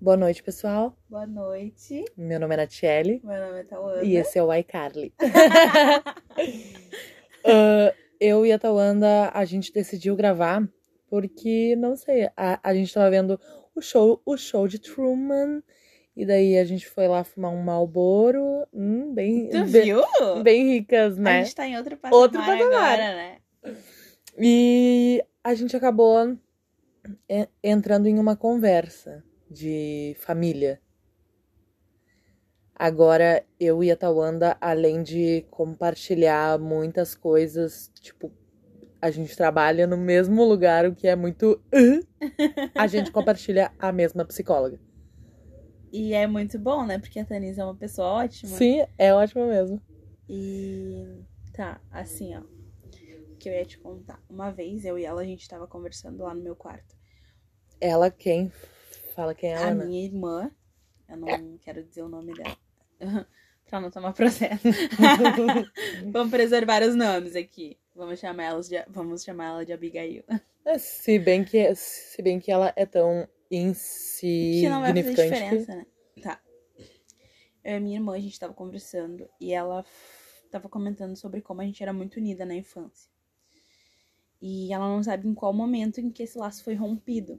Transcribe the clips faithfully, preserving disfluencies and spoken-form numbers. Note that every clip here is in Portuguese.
Boa noite, pessoal. Boa noite. Meu nome é Natiele. Meu nome é Tawanda. E esse é o iCarly. uh, eu e a Tawanda, a gente decidiu gravar porque, não sei, a, a gente tava vendo o show, o show de Truman. E daí a gente foi lá fumar um Marlboro. Hum, bem, Tu bem, viu? Bem ricas, né? A gente tá em outro patamar, Outro patamar. agora, né? E a gente acabou entrando em uma conversa de família. Agora, eu e a Tawanda, além de compartilhar muitas coisas, tipo, a gente trabalha no mesmo lugar, o que é muito... A gente compartilha a mesma psicóloga. E é muito bom, né? Porque a Tanisa é uma pessoa ótima. Sim, é ótima mesmo. E tá, assim, ó. O que eu ia te contar. Uma vez, eu e ela, a gente tava conversando lá no meu quarto. Ela quem? Fala quem é ela, A né? minha irmã, eu não é. quero dizer o nome dela. Pra não tomar processo. Vamos preservar os nomes aqui. Vamos chamar, elas de, vamos chamar ela de Abigail. Se bem que, se bem que ela é tão insignificante. Que não vai fazer diferença, né? Tá. Eu e minha irmã, a gente tava conversando e ela tava comentando sobre como a gente era muito unida na infância. E ela não sabe em qual momento em que esse laço foi rompido.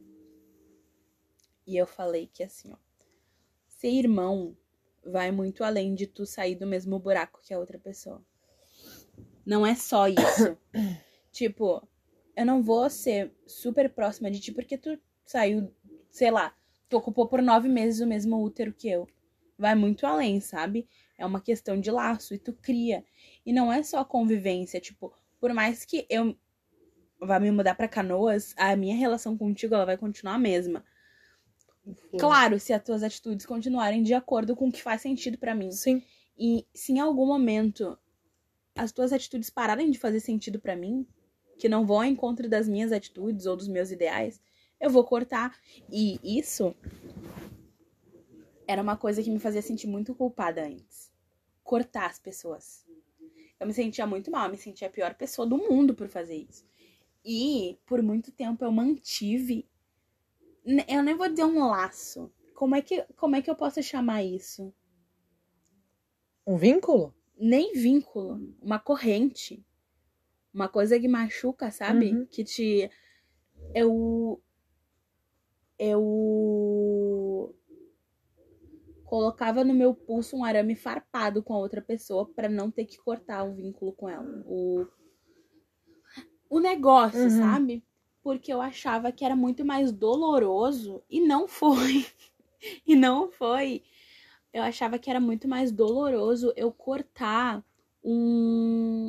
E eu falei que assim, ó. Ser irmão vai muito além de tu sair do mesmo buraco que a outra pessoa. Não é só isso. Tipo, eu não vou ser super próxima de ti porque tu saiu, sei lá, tu ocupou por nove meses o mesmo útero que eu. Vai muito além, sabe? É uma questão de laço e tu cria. E não é só convivência, tipo, por mais que eu vá me mudar pra Canoas, a minha relação contigo, ela vai continuar a mesma. Sim. Claro, se as tuas atitudes continuarem de acordo com o que faz sentido pra mim. Sim. E se em algum momento as tuas atitudes pararem de fazer sentido pra mim, que não vão ao encontro das minhas atitudes ou dos meus ideais, eu vou cortar. E isso era uma coisa que me fazia sentir muito culpada antes. Cortar as pessoas. Eu me sentia muito mal, eu me sentia a pior pessoa do mundo por fazer isso. E por muito tempo eu mantive, eu nem vou dizer um laço. Como é que, como é que eu posso chamar isso? Um vínculo? Nem vínculo, uma corrente. Uma coisa que machuca, sabe? Uhum. Que te... Eu... Eu... colocava no meu pulso um arame farpado com a outra pessoa pra não ter que cortar o vínculo com ela. O, o negócio, uhum. sabe? Porque eu achava que era muito mais doloroso e não foi. E não foi. Eu achava que era muito mais doloroso eu cortar um...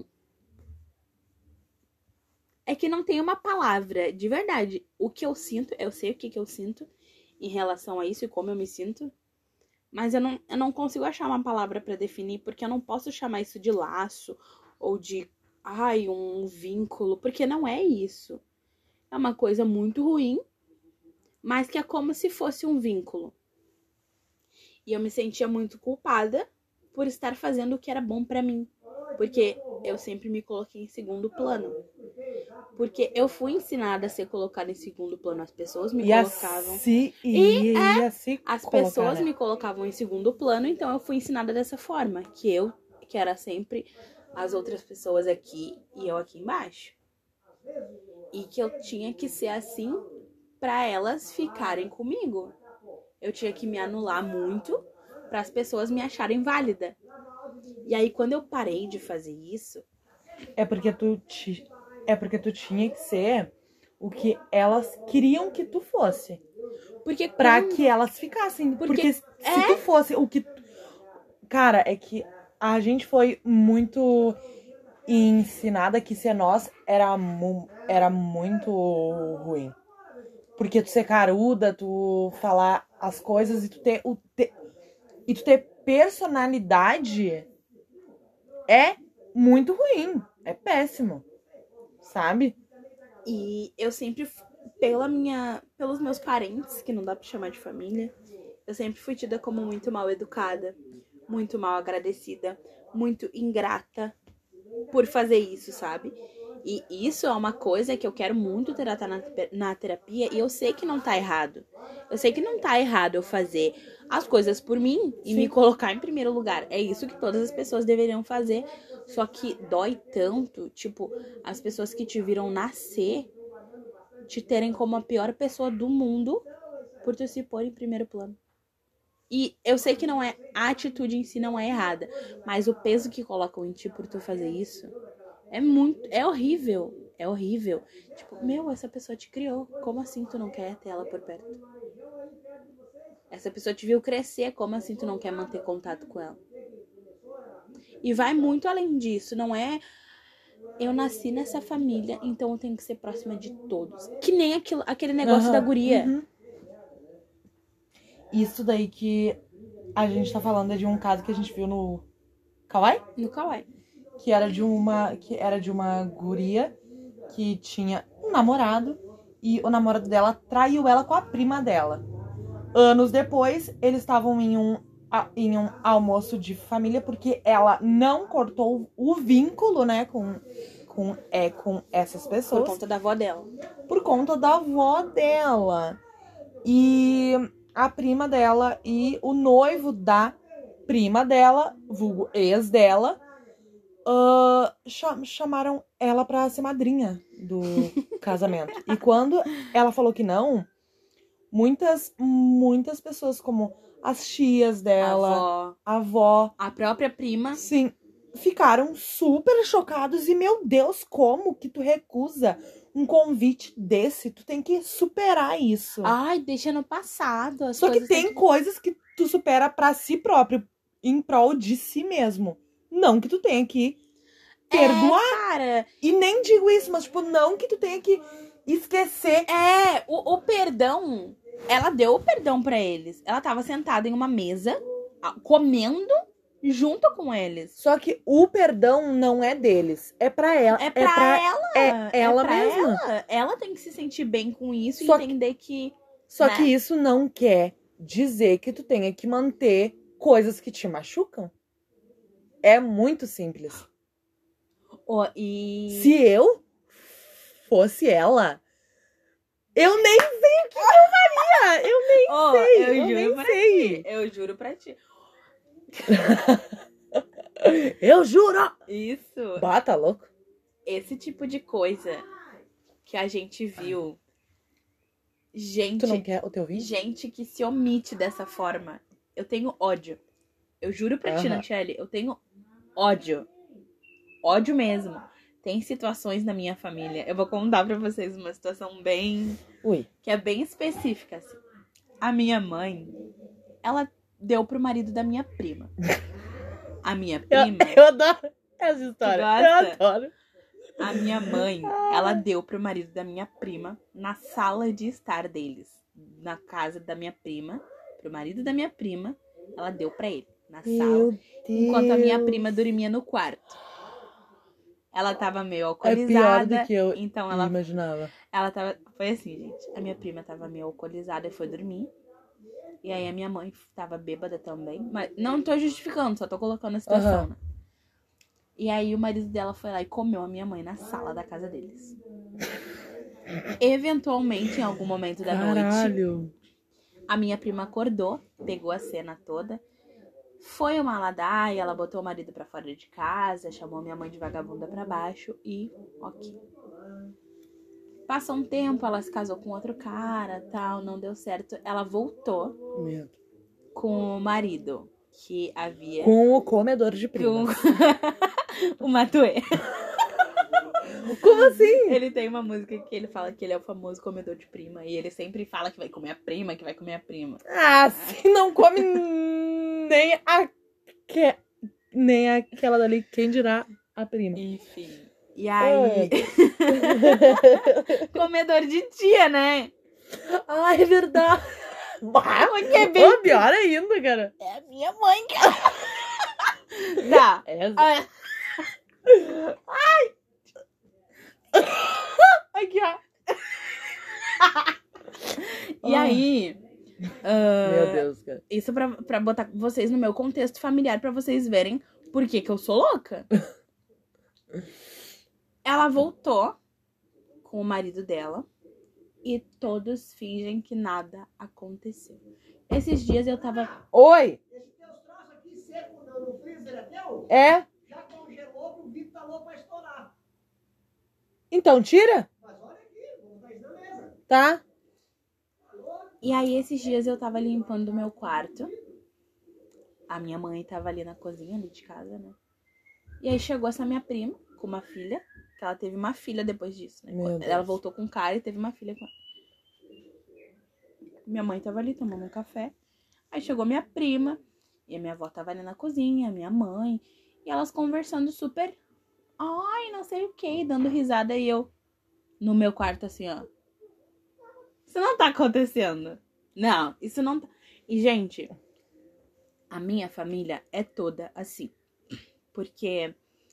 É que não tem uma palavra, de verdade. O que eu sinto, eu sei o que, que eu sinto em relação a isso e como eu me sinto. Mas eu não, eu não consigo achar uma palavra pra definir, porque eu não posso chamar isso de laço ou de, ai, um vínculo, porque não é isso. É uma coisa muito ruim, mas que é como se fosse um vínculo. E eu me sentia muito culpada por estar fazendo o que era bom pra mim, porque eu sempre me coloquei em segundo plano. Porque eu fui ensinada a ser colocada em segundo plano. As pessoas me e colocavam... Assim, e, e e é, assim as colocar, pessoas né? me colocavam em segundo plano, então eu fui ensinada dessa forma. Que eu, que era sempre as outras pessoas aqui e eu aqui embaixo. E que eu tinha que ser assim pra elas ficarem comigo. Eu tinha que me anular muito para as pessoas me acharem válida. E aí, quando eu parei de fazer isso... É porque tu, ti... é porque tu tinha que ser o que elas queriam que tu fosse. Porque pra quando... que elas ficassem. Porque, porque se é... tu fosse o que... Cara, é que a gente foi muito ensinada que ser nós era, mu... era muito ruim. Porque tu ser caruda, tu falar as coisas e tu ter... O te... E tu ter personalidade é muito ruim. É péssimo. Sabe? E eu sempre, pela minha, pelos meus parentes, que não dá pra chamar de família, eu sempre fui tida como muito mal educada, muito mal agradecida, muito ingrata por fazer isso, sabe? E isso é uma coisa que eu quero muito tratar na, na terapia e eu sei que não tá errado. Eu sei que não tá errado eu fazer as coisas por mim e Sim. me colocar em primeiro lugar. É isso que todas as pessoas deveriam fazer. Só que dói tanto, tipo, as pessoas que te viram nascer te terem como a pior pessoa do mundo por tu se pôr em primeiro plano. E eu sei que não é, a atitude em si não é errada, mas o peso que colocam em ti por tu fazer isso é muito, é horrível, é horrível. Tipo, meu, essa pessoa te criou, como assim tu não quer ter ela por perto? Essa pessoa te viu crescer, como assim tu não quer manter contato com ela? E vai muito além disso, não é eu nasci nessa família, então eu tenho que ser próxima de todos. Que nem aquilo, aquele negócio Aham, da guria. uhum. Isso daí que a gente tá falando é de um caso que a gente viu no Kawaii? No Kawaii. Que era de uma, que era de uma guria que tinha um namorado e o namorado dela traiu ela com a prima dela. Anos depois, eles estavam em um, em um almoço de família porque ela não cortou o vínculo, né, com, com, é, com essas pessoas. Por conta da avó dela. Por conta da avó dela. E a prima dela e o noivo da prima dela, vulgo ex dela, uh, cham- chamaram ela pra ser madrinha do casamento. E quando ela falou que não, muitas, muitas pessoas, como as tias dela, A avó, a avó, a própria prima. sim, ficaram super chocados. E, meu Deus, como que tu recusa um convite desse? Tu tem que superar isso. Ai, deixa no passado. As Só que coisas tem que... coisas que tu supera pra si próprio, em prol de si mesmo. Não que tu tenha que perdoar. É, cara. E nem digo isso, mas tipo, não que tu tenha que esquecer. É, o, o perdão, ela deu o perdão pra eles. Ela tava sentada em uma mesa, comendo junto com eles. Só que o perdão não é deles, é pra ela. É pra, é pra ela. É ela é pra mesma. Ela. ela tem que se sentir bem com isso Só e entender que... Só né? que isso não quer dizer que tu tenha que manter coisas que te machucam. É muito simples. Oh, e... Se eu fosse ela, eu nem sei o que eu faria. Eu nem oh, sei. Eu, Eu juro nem pra sei. ti. Eu juro pra ti. Eu juro! Isso. Bata, louco. Esse tipo de coisa que a gente viu. Gente, Tu não quer o teu vídeo? gente que se omite dessa forma. Eu tenho ódio. Eu juro pra ti, Aham. Nantiele, eu tenho ódio. Ódio mesmo. Tem situações na minha família. Eu vou contar pra vocês uma situação bem... Ui. que é bem específica, assim. A minha mãe, ela deu pro marido da minha prima. A minha prima... Eu, eu adoro essa história. Tu Eu gosta? adoro. A minha mãe, ela deu pro marido da minha prima na sala de estar deles. Na casa da minha prima, pro marido da minha prima, ela deu pra ele, na Meu sala. Deus. Enquanto a minha prima dormia no quarto. Ela tava meio É alcoolizada. pior do que eu então ela, imaginava. ela tava... Foi assim, gente. A minha prima tava meio alcoolizada e foi dormir. E aí a minha mãe tava bêbada também. Mas não tô justificando, só tô colocando a situação, Aham. né? E aí o marido dela foi lá e comeu a minha mãe na sala da casa deles. Eventualmente, em algum momento da noite, Caralho. a minha prima acordou, pegou a cena toda, foi uma ladaia, ela botou o marido pra fora de casa, chamou minha mãe de vagabunda pra baixo e ok. Passou um tempo, ela se casou com outro cara, tal, não deu certo. Ela voltou Medo. com o marido que havia... Com o comedor de com prima. o Matuê. Como assim? Ele tem uma música que ele fala que ele é o famoso comedor de prima. E ele sempre fala que vai comer a prima, que vai comer a prima. Ah, se não come nem a... que- nem aquela dali, quem dirá a prima. Enfim. E aí... Ah. comedor de tia, né? Ah, é verdade. Bah, Porque é bem... oh, pior ainda, cara. É a minha mãe que... tá. Essa. Ah, Aqui, ó. E aí... ah, Meu Deus, cara. Isso pra, pra botar vocês no meu contexto familiar, pra vocês verem por que que eu sou louca. Ela voltou com o marido dela e todos fingem que nada aconteceu. Esses dias eu tava... Oi! Esse teus troços aqui seco no, no freezer é teu? É? Já congelou que o vidro tá louco pra estourar. Então tira? Mas olha aqui, vou botar isso na mesa. Tá? E aí esses dias eu tava limpando o meu quarto. A minha mãe tava ali na cozinha, ali de casa, né? E aí chegou essa minha prima com uma filha, que ela teve uma filha depois disso, né? Meu Ela Deus. voltou com o cara e teve uma filha com ela. Minha mãe tava ali tomando um café. Aí chegou minha prima, e a minha avó tava ali na cozinha, a minha mãe, e elas conversando super, ai, não sei o que, dando risada, e eu no meu quarto assim, ó. Isso não tá acontecendo. Não, isso não tá. E, gente, a minha família é toda assim. Porque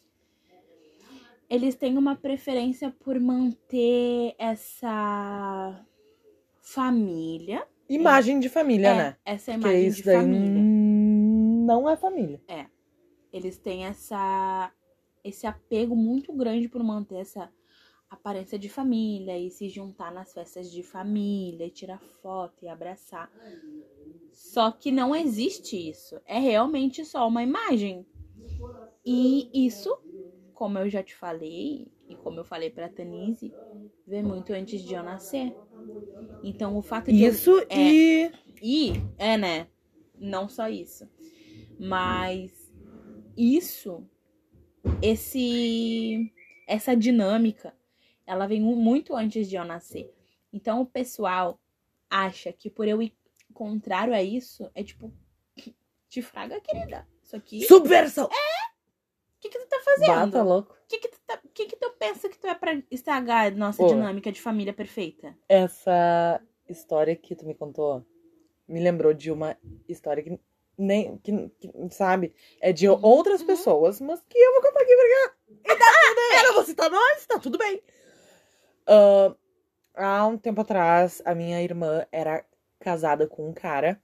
eles têm uma preferência por manter essa família. Imagem de família, É, né? essa Porque imagem isso de daí família. não é família. É. Eles têm essa, esse apego muito grande por manter essa aparência de família e se juntar nas festas de família, e tirar foto e abraçar. Só que não existe isso. É realmente só uma imagem. E isso, como eu já te falei, e como eu falei pra Tanise, veio muito antes de eu nascer. Então, o fato de Isso eu... É, e... e, é, né? Não só isso. Mas isso, esse, essa dinâmica, ela vem muito antes de eu nascer. Então, o pessoal acha que por eu ir contrário a isso, é tipo, te fraga, querida. Isso aqui... Subversão! O que que tu tá fazendo? Bata louco. O que que tu, tá, que que tu pensa que tu é pra estragar a nossa Ô. dinâmica de família perfeita? Essa história que tu me contou me lembrou de uma história que nem, que, que, sabe, é de Uhum, outras uhum. pessoas, mas que eu vou contar aqui pra cá. E tá tudo bem. Eu não vou citar nós, tá tudo bem. Ah, há um tempo atrás, a minha irmã era casada com um cara.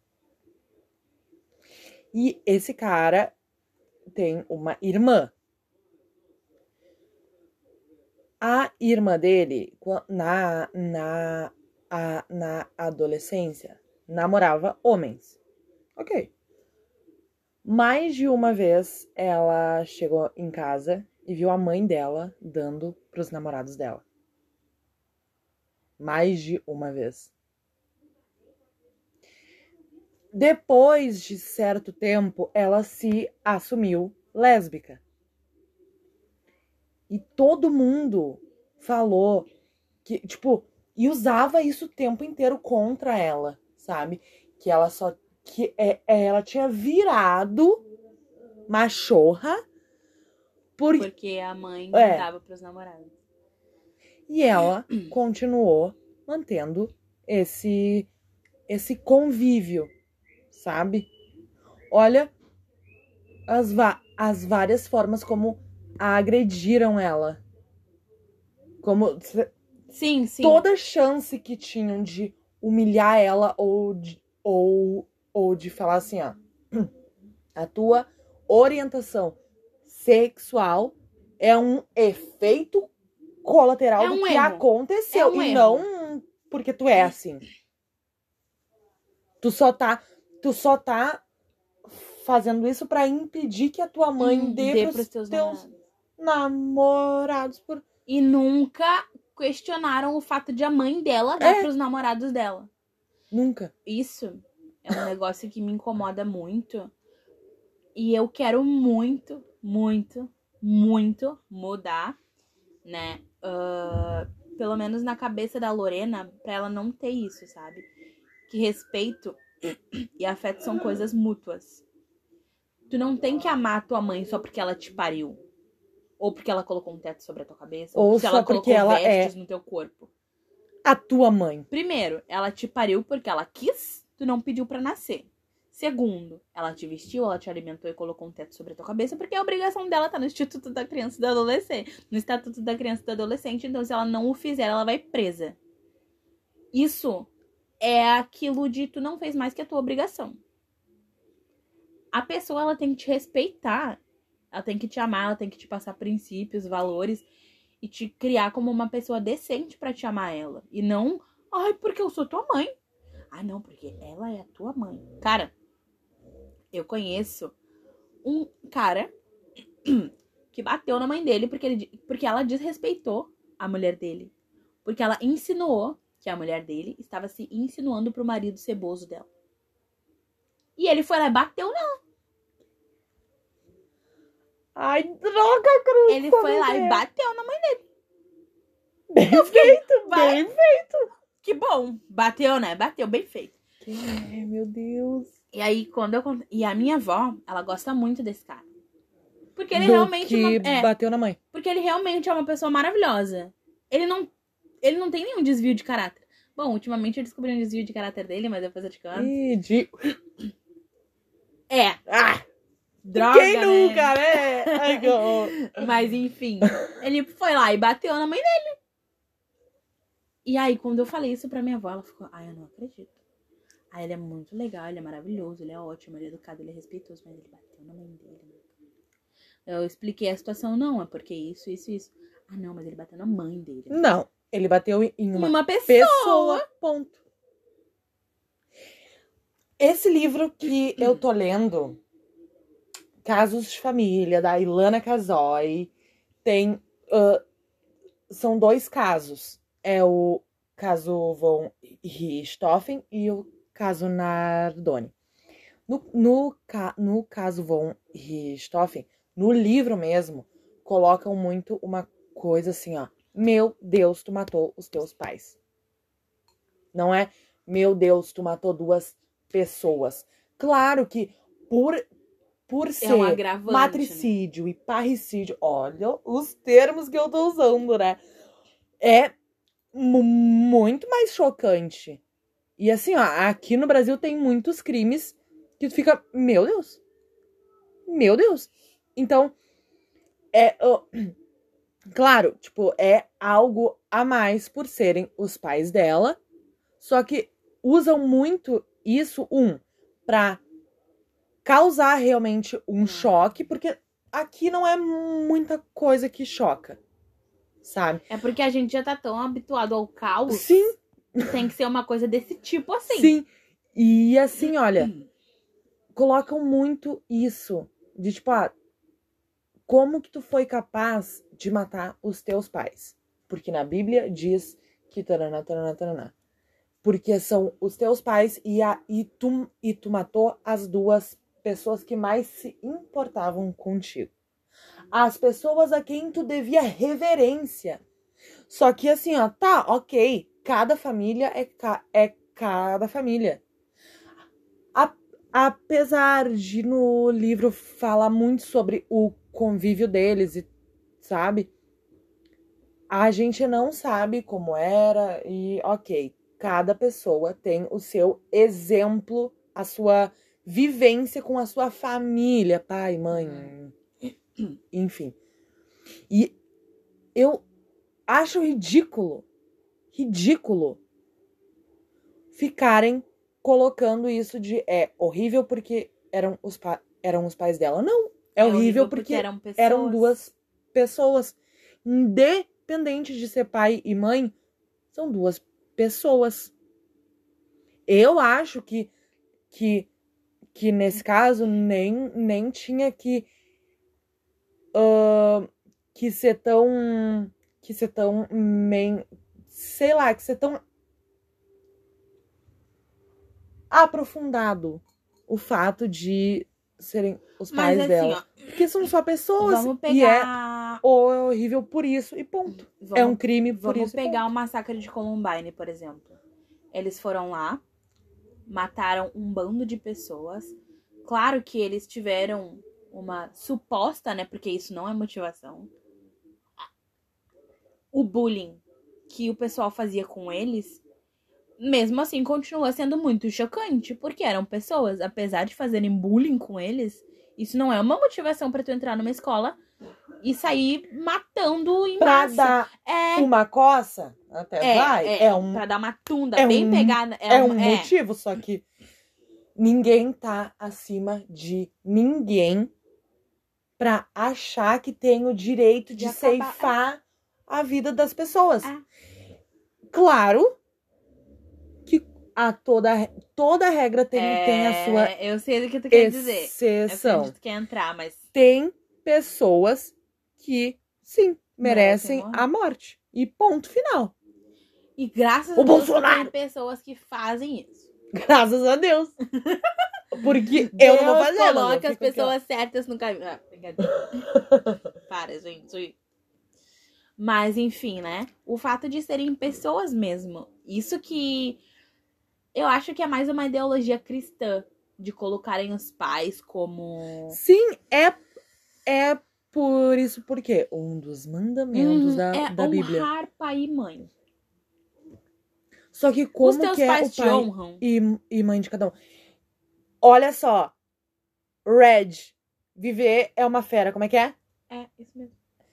E esse cara tem uma irmã. A irmã dele, qua- na, na, a- na adolescência, namorava homens. Ok. Mais de uma vez ela chegou em casa e viu a mãe dela dando pros namorados dela. Mais de uma vez. Depois de certo tempo, ela se assumiu lésbica. E todo mundo falou que, tipo, e usava isso o tempo inteiro contra ela, sabe? Que ela só. Que é, é, ela tinha virado machorra por, Porque a mãe É. dava pros namorados. e ela continuou mantendo esse, esse convívio, sabe? Olha as, va- as várias formas como agrediram ela. Como Sim, sim. toda chance que tinham de humilhar ela ou de, ou, ou de falar assim, ó, a tua orientação sexual é um efeito colateral É do um que erro. aconteceu É um e erro. não porque tu é assim. Tu só tá, tu só tá fazendo isso pra impedir que a tua mãe Hum, dê, dê pros, pros teus teus namorados. namorados por E nunca questionaram o fato de a mãe dela dar É. pros namorados dela. nunca. Isso é um negócio que me incomoda muito. E eu quero muito, muito, muito mudar, né? Ah, pelo menos na cabeça da Lorena, pra ela não ter isso, sabe? Que respeito e afeto são coisas mútuas. Tu não tem que amar a tua mãe só porque ela te pariu. Ou porque ela colocou um teto sobre a tua cabeça. Ou, Ou porque só ela porque colocou ela vestes é no teu corpo. a tua mãe. Primeiro, ela te pariu porque ela quis, tu não pediu pra nascer. Segundo, ela te vestiu, ela te alimentou e colocou um teto sobre a tua cabeça porque a obrigação dela tá no Instituto da Criança e do Adolescente. No Estatuto da Criança e do Adolescente, então se ela não o fizer, ela vai presa. Isso é aquilo de tu não fez mais que a tua obrigação. A pessoa, ela tem que te respeitar. Ela tem que te amar, ela tem que te passar princípios, valores. e te criar como uma pessoa decente pra te amar ela. E não, ai, porque eu sou tua mãe. Ah, não, porque ela é a tua mãe. Cara, eu conheço um cara que bateu na mãe dele porque, ele, porque ela desrespeitou a mulher dele. Porque ela insinuou que a mulher dele estava se insinuando pro marido ceboso dela. E ele foi lá e bateu nela. Ai, droga, Cruz. Ele foi lá e bateu na mãe dele. Bem feito, vai. bem feito. Que bom. Bateu, né? Bateu, bem feito. Quem é, meu Deus? E aí, quando eu... E a minha avó, ela gosta muito desse cara. Porque ele Do realmente... que uma... é, bateu na mãe. porque ele realmente é uma pessoa maravilhosa. Ele não... Ele não tem nenhum desvio de caráter. Bom, ultimamente eu descobri um desvio de caráter dele, mas depois eu te conto. Ih, de... É. Ah, Droga, quem né? nunca, né? Ai, que horror. Mas enfim, ele foi lá e bateu na mãe dele. E aí, quando eu falei isso pra minha avó, ela ficou, ai, eu não acredito. Aí ele é muito legal, ele é maravilhoso, ele é ótimo, ele é educado, ele é respeitoso, mas ele bateu na mãe dele. Eu expliquei a situação, não, é porque isso, isso, isso. Ah, não, mas ele bateu na mãe dele. Não, ele bateu em uma, Uma pessoa. pessoa, ponto. Esse livro que eu tô lendo, Casos de Família, da Ilana Casoy, tem... Uh, são dois casos. É o caso von Richthofen e o caso Nardoni. No, no, no caso von Richthofen, no livro mesmo, colocam muito uma coisa assim, ó. Meu Deus, tu matou os teus pais. Não é, meu Deus, tu matou duas pessoas. Claro que por, por ser um agravante, matricídio, né, e parricídio, olha os termos que eu tô usando, né? É muito mais chocante. E assim, ó, aqui no Brasil tem muitos crimes que tu fica, meu Deus. Meu Deus. Então, é... Uh, claro, tipo, é algo a mais por serem os pais dela. Só que usam muito isso, um, pra causar realmente um choque, porque aqui não é muita coisa que choca, sabe? É porque a gente já tá tão habituado ao caos. Sim. Tem que ser uma coisa desse tipo assim. Sim. E assim, olha, colocam muito isso, de tipo, ah, como que tu foi capaz de matar os teus pais? Porque na Bíblia diz que taraná, taraná, taraná. Porque são os teus pais e, a, e, tu, e tu matou as duas pessoas que mais se importavam contigo. As pessoas a quem tu devia reverência. Só que assim, ó, tá, ok. Cada família é, ca, é cada família. A, apesar de no livro falar muito sobre o convívio deles, e, sabe? A gente não sabe como era e ok. Cada pessoa tem o seu exemplo, a sua vivência com a sua família, pai, mãe, enfim. E eu acho ridículo, ridículo ficarem colocando isso de é horrível porque eram os, pa- eram os pais dela. Não, é, é horrível, horrível porque, porque eram, eram duas pessoas. Independente de ser pai e mãe, são duas pessoas. Eu acho que, que, que nesse caso nem, nem tinha que, uh, que ser tão, que ser tão, men, sei lá, que ser tão aprofundado o fato de serem os pais Mas, assim, dela. ó, porque são só pessoas. Vamos pegar... E é horrível por isso e ponto. Vamos, é um crime por vamos isso Vamos pegar ponto. o massacre de Columbine, por exemplo. Eles foram lá, mataram um bando de pessoas. Claro que eles tiveram uma suposta, né? Porque isso não é motivação. O bullying que o pessoal fazia com eles, mesmo assim, continua sendo muito chocante. Porque eram pessoas, apesar de fazerem bullying com eles, isso não é uma motivação pra tu entrar numa escola e sair matando em pra massa. dar é... uma coça, até é, vai, é, é um... Pra dar uma tunda é bem um, pegada. É, é um é. motivo, só que ninguém tá acima de ninguém pra achar que tem o direito de, de ceifar a vida das pessoas. Ah. Claro que a toda, toda regra tem, É, tem a sua eu sei do que tu quer dizer. Eu sei exceção. onde tu quer entrar, mas... Tem pessoas que, sim, merecem Merecem morrer. a morte. E ponto final. E graças O a Deus que Bolsonaro! tem pessoas que fazem isso. Graças a Deus. Porque eu não vou Deus fazer. mas eu coloca as fico aqui, ó. pessoas certas no caminho. Ah, brincadeira. Para, gente. Mas, enfim, né? O fato de serem pessoas mesmo. Isso que eu acho que é mais uma ideologia cristã. De colocarem os pais como... Sim, é, é por isso porque um dos mandamentos Hum, da, é da Bíblia. honrar pai e mãe. Só que Os como teus que é pais o te pai honram? e, e mãe de cada um? Olha só. Red. Viver é uma fera. Como é que é? É, isso mesmo.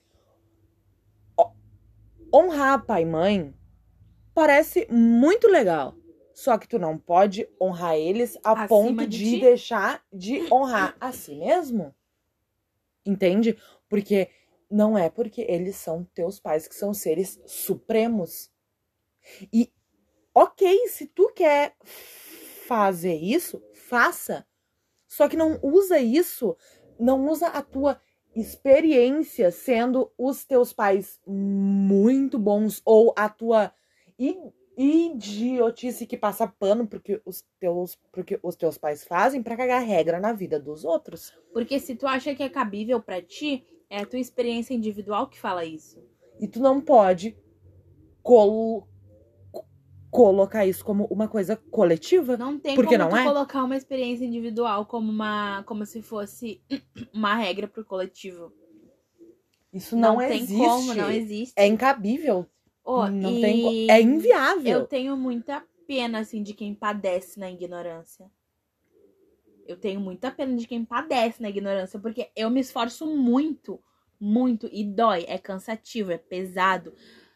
Honrar pai e mãe parece muito legal. Só que tu não pode honrar eles a Acima ponto de de ti? deixar de honrar a si mesmo. Entende? Porque não é porque eles são teus pais que são seres supremos. E ok, se tu quer fazer isso, faça. Só que não usa isso, não usa a tua experiência sendo os teus pais muito bons ou a tua i- idiotice que passa pano porque os teus, porque os teus pais fazem pra cagar regra na vida dos outros. Porque se tu acha que é cabível pra ti, é a tua experiência individual que fala isso. E tu não pode col- colocar isso como uma coisa coletiva. Não tem Porque como não tu é? colocar uma experiência individual como uma, como se fosse uma regra pro coletivo. Isso não, Não tem existe. como, não existe. É incabível. Oh, não e tem co- É inviável. Eu tenho muita pena, assim, de quem padece na ignorância. Eu tenho muita pena de quem padece na ignorância, porque eu me esforço muito, muito, e dói, é cansativo, é pesado.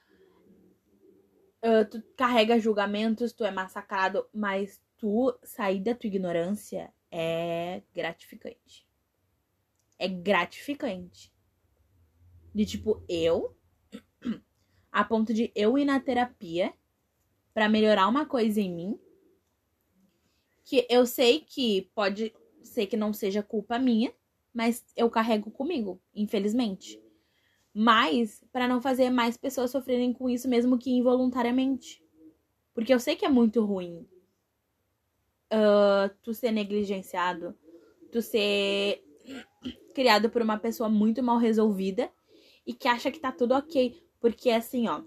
Uh, tu carrega julgamentos, tu é massacrado, mas tu sair da tua ignorância é gratificante. É gratificante. De tipo, eu, a ponto de eu ir na terapia pra melhorar uma coisa em mim, que eu sei que pode ser que não seja culpa minha, mas eu carrego comigo, infelizmente. Mas pra não fazer mais pessoas sofrerem com isso, mesmo que involuntariamente. Porque eu sei que é muito ruim uh, tu ser negligenciado, tu ser criado por uma pessoa muito mal resolvida e que acha que tá tudo ok. Porque assim, ó,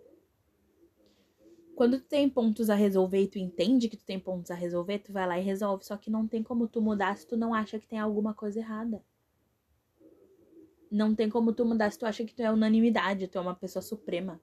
quando tu tem pontos a resolver e tu entende que tu tem pontos a resolver, tu vai lá e resolve. Só que não tem como tu mudar se tu não acha que tem alguma coisa errada. Não tem como tu mudar se tu acha que tu é unanimidade, tu é uma pessoa suprema.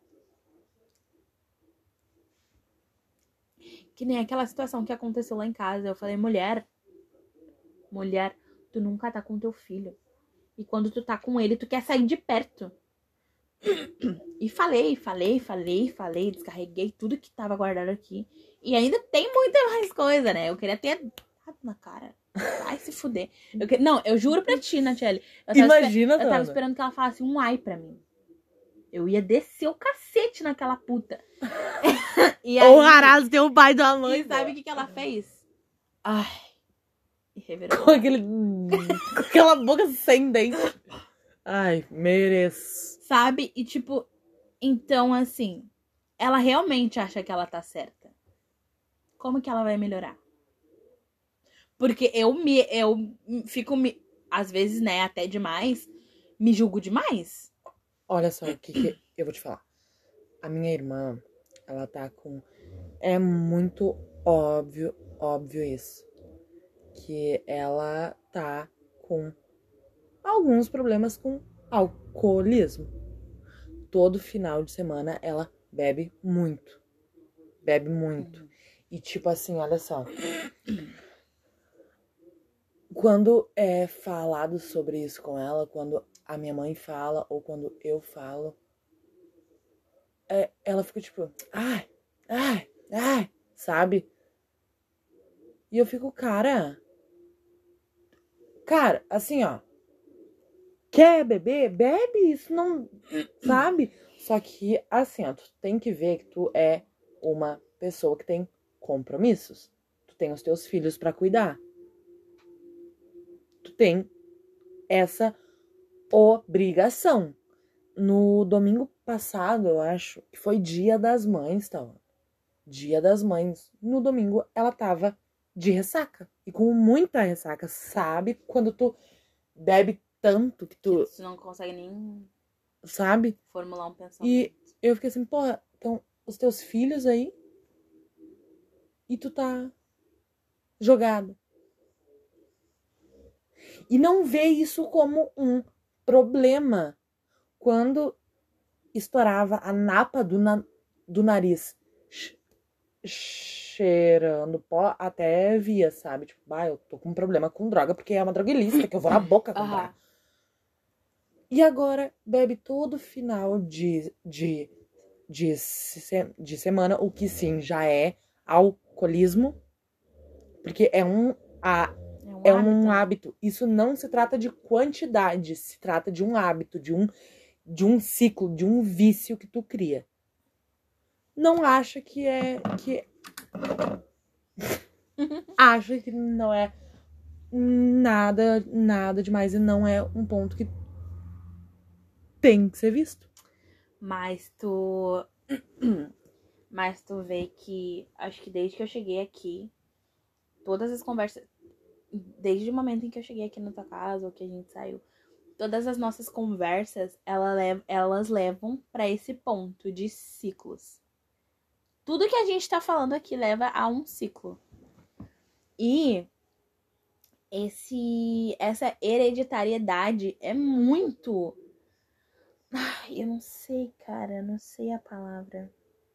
Que nem aquela situação que aconteceu lá em casa. Eu falei, mulher, mulher, tu nunca tá com teu filho. E quando tu tá com ele, tu quer sair de perto. E falei, falei, falei, falei, descarreguei tudo que tava guardado aqui. E ainda tem muita mais coisa, né? Eu queria ter dado na cara. Vai se fuder. Eu que... Não, eu juro pra ti, Natiele. Eu tava Imagina, esper... Eu tava Tana. esperando que ela falasse um ai pra mim. Eu ia descer o cacete naquela puta. E aí... Honrarás teu pai e tua mãe. E sabe o que, que ela fez? Ai, E reverou. com, aquele, com aquela boca sem dente. Ai, mereço. Sabe? E tipo, então assim, ela realmente acha que ela tá certa. Como que ela vai melhorar? Porque eu me, eu fico me, às vezes, né, até demais, me julgo demais. Olha só o que, que eu vou te falar. A minha irmã, ela tá com... É muito óbvio, óbvio isso. Que ela tá com alguns problemas com alcoolismo. Todo final de semana ela bebe muito. Bebe muito. E tipo assim, olha só. Quando é falado sobre isso com ela, quando a minha mãe fala ou quando eu falo, é, ela fica tipo, ai, ai, ai, sabe? E eu fico, cara... Cara, assim, ó. quer beber? Bebe, isso não, sabe? Só que, assim, ó, tu tem que ver que tu é uma pessoa que tem compromissos. Tu tem os teus filhos pra cuidar. Tu tem essa obrigação. No domingo passado, eu acho, que foi Dia das Mães, tá? Dia das Mães. No domingo, ela tava de ressaca. E com muita ressaca. Sabe? Quando tu bebe tanto que tu... Tu não consegue nem Sabe? formular um pensamento. E eu fiquei assim, porra, então, os teus filhos aí... E tu tá jogado. E não vê isso como um problema. Quando estourava a napa do, na, do nariz, cheirando pó, até via, sabe? Tipo, bah, eu tô com um problema com droga, porque é uma droga ilícita, que eu vou na boca comprar. Aham. E agora bebe todo final de, de, de, se- de semana, o que sim já é alcoolismo, porque é um, a, É um é hábito, um né? hábito. Isso não se trata de quantidade, se trata de um hábito, de um, de um ciclo, de um vício que tu cria. Não acha que é... que acha que não é nada, nada demais e não é um ponto que tem que ser visto. Mas tu. Mas tu vê que. Acho que desde que eu cheguei aqui, todas as conversas. Desde o momento em que eu cheguei aqui na tua casa, ou que a gente saiu, todas as nossas conversas, ela lev- elas levam pra esse ponto de ciclos. Tudo que a gente tá falando aqui leva a um ciclo. E esse, essa hereditariedade é muito. Ai, eu não sei, cara, eu não sei a palavra.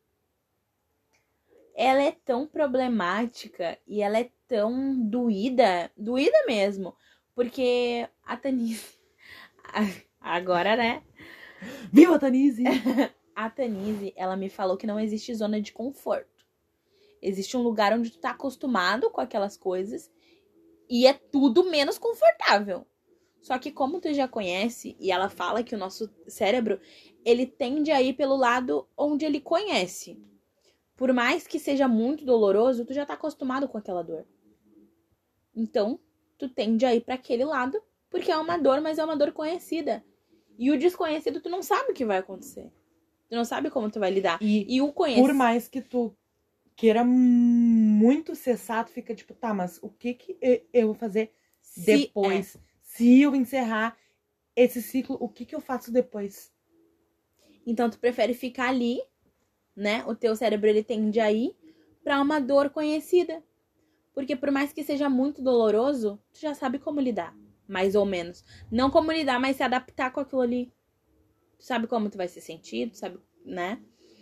Ela é tão problemática e ela é tão doída, doída mesmo, porque a Tanise, agora, né? Viva, Tanise! A Tanise, ela me falou que não existe zona de conforto. Existe um lugar onde tu tá acostumado com aquelas coisas e é tudo menos confortável. Só que como tu já conhece, e ela fala que o nosso cérebro, ele tende a ir pelo lado onde ele conhece. Por mais que seja muito doloroso, tu já tá acostumado com aquela dor. Então, tu tende a ir pra aquele lado, porque é uma dor, mas é uma dor conhecida. E o desconhecido, tu não sabe o que vai acontecer. Tu não sabe como tu vai lidar. E E o conhecido... por mais que tu queira muito cessar, tu fica tipo, tá, mas o que que eu- eu vou fazer depois? Se eu encerrar esse ciclo, o que que eu faço depois? Então, tu prefere ficar ali, né? O teu cérebro, ele tende a ir pra uma dor conhecida. Porque por mais que seja muito doloroso, tu já sabe como lidar. Mais ou menos. Não como lidar, mas se adaptar com aquilo ali. Tu sabe como tu vai se sentir, tu sabe, né?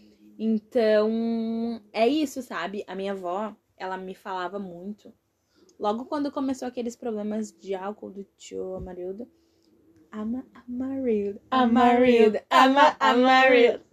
Então, é isso, sabe? A minha avó, ela me falava muito. Logo quando começou aqueles problemas de álcool do tio Amarildo. Ama, Amarildo, Amarildo, ama, Amarildo.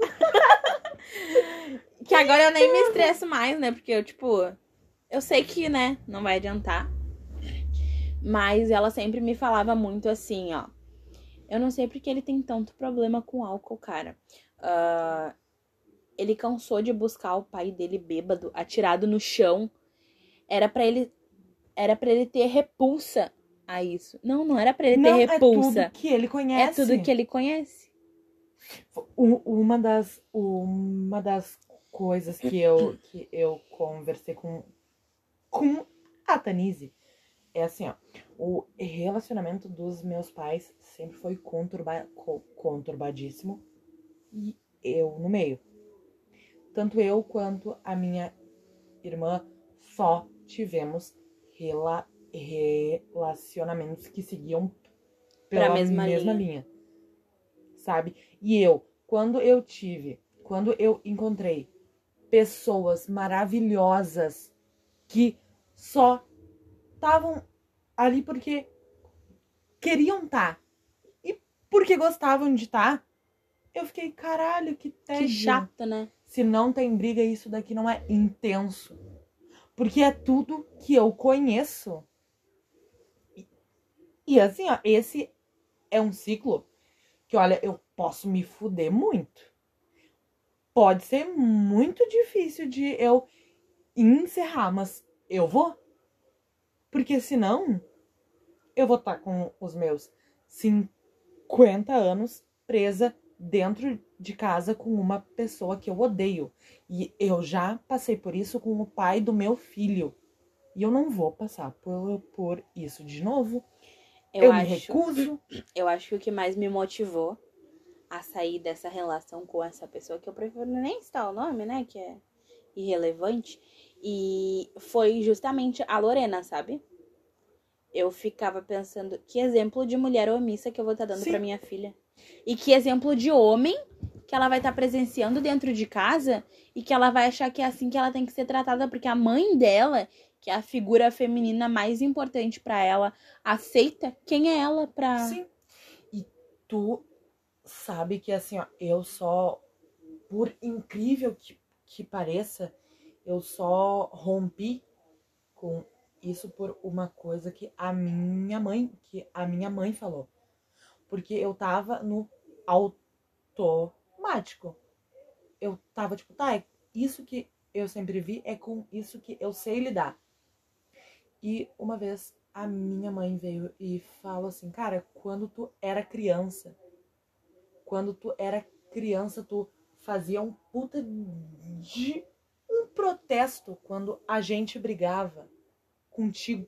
Que agora eu nem me estresso mais, né? Porque eu, tipo, eu sei que, né, não vai adiantar. Mas ela sempre me falava muito assim, ó. Eu não sei porque ele tem tanto problema com álcool, cara. Ah, ele cansou de buscar o pai dele bêbado, atirado no chão. Era pra ele, era pra ele ter repulsa a isso. Não, não era pra ele Não, ter é repulsa. tudo que ele É conhece. tudo que ele conhece. U- Uma das, uma das coisas que eu, que eu conversei com, com a Tanise é assim, ó. O relacionamento dos meus pais sempre foi conturba, co- conturbadíssimo e eu no meio. Tanto eu quanto a minha irmã só tivemos rela, relacionamentos que seguiam pela Pra mesma mesma linha. linha. Sabe? E eu, quando eu tive, quando eu encontrei pessoas maravilhosas que só estavam ali porque queriam estar e porque gostavam de estar, eu fiquei, caralho, que tédio. Que chato, né? Se não tem briga, isso daqui não é intenso. Porque é tudo que eu conheço. E, e assim, ó, esse é um ciclo que, olha, eu posso me fuder muito. Pode ser muito difícil de eu encerrar, mas eu vou. Porque senão, eu vou estar com os meus cinquenta anos presa dentro de casa com uma pessoa que eu odeio. E eu já passei por isso com o pai do meu filho. E eu não vou passar por, por isso de novo. Eu, eu acho, me recuso. Eu acho que o que mais me motivou a sair dessa relação com essa pessoa, que eu prefiro nem citar o nome, né, que é irrelevante, e foi justamente a Lorena, sabe? Eu ficava pensando, que exemplo de mulher omissa que eu vou estar dando Sim. pra minha filha. E que exemplo de homem que ela vai estar presenciando dentro de casa e que ela vai achar que é assim que ela tem que ser tratada, porque a mãe dela, que é a figura feminina mais importante pra ela, aceita quem é ela pra... Sim. E tu sabe que assim, ó, eu só, por incrível que, que pareça, eu só rompi com isso por uma coisa que a minha mãe, que a minha mãe falou. Porque eu tava no automático. Eu tava tipo, tá, é isso que eu sempre vi, é com isso que eu sei lidar. E uma vez a minha mãe veio e falou assim, cara, quando tu era criança, quando tu era criança, tu fazia um puta de um protesto quando a gente brigava contigo,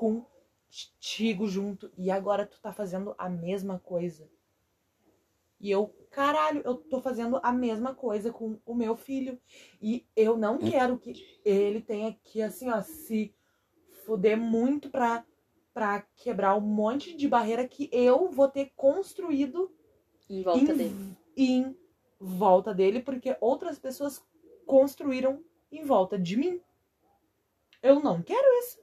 contigo junto. E agora tu tá fazendo a mesma coisa. E eu, caralho, eu tô fazendo a mesma coisa com o meu filho. E eu não quero que ele tenha que, assim, ó, se fuder muito pra, pra quebrar um monte de barreira que eu vou ter construído Em volta em, dele. em volta dele, porque outras pessoas construíram em volta de mim. Eu não quero isso.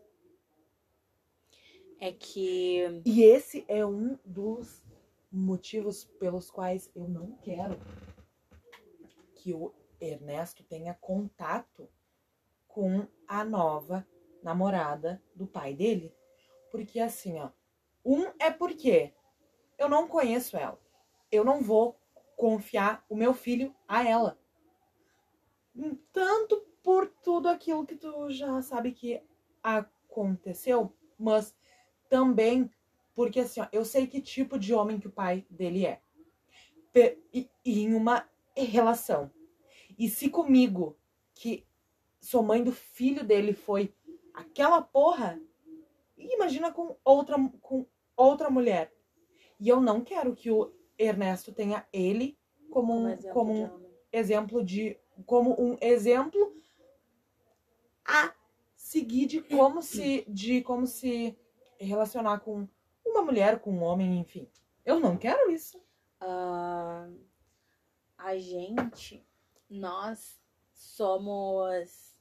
É que... E esse é um dos motivos pelos quais eu não quero que o Ernesto tenha contato com a nova namorada do pai dele. Porque assim, ó, um é porque eu não conheço ela. Eu não vou confiar o meu filho a ela. Tanto por tudo aquilo que tu já sabe que aconteceu, mas também porque assim, ó, eu sei que tipo de homem que o pai dele é. E, e em uma relação. E se comigo, que sou mãe do filho dele, foi aquela porra, imagina com outra, com outra mulher. E eu não quero que o Ernesto tenha ele como um, como um exemplo de, como um exemplo a seguir de como se, de como se relacionar com uma mulher, com um homem, enfim. Eu não quero isso. Uh, a gente, nós somos